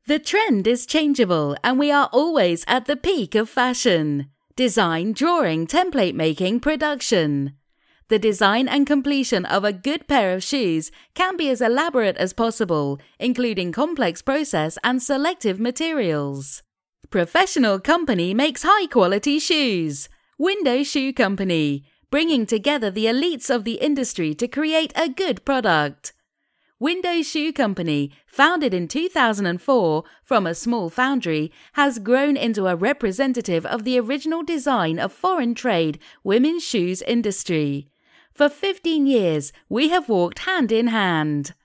The trend is changeable and we are always at the peak of fashion. Design, drawing, template making, production. The design and completion of a good pair of shoes can be as elaborate as possible, including complex process and selective materials. Professional company makes high-quality shoes. Window Shoe Company, bringing together the elites of the industry to create a good product. Window Shoe Company, founded in 2004 from a small foundry, has grown into a representative of the original design of foreign trade women's shoes industry. For 15 years, we have walked hand in hand.